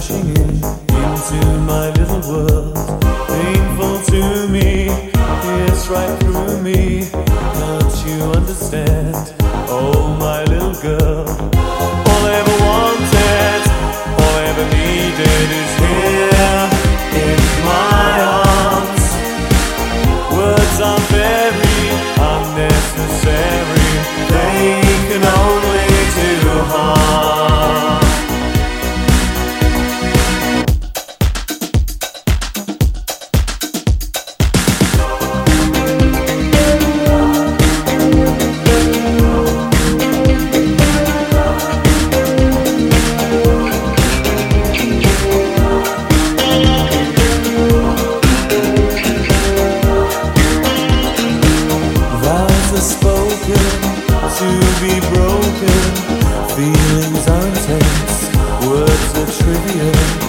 rushing in into my little world. Painful to me, it's right through me. Can't you understand? Oh, my little girl. All I ever wanted, all I ever needed is here in my arms. Words are very unnecessary, they can only do harm. Spoken to be broken, feelings are intense, words are trivial.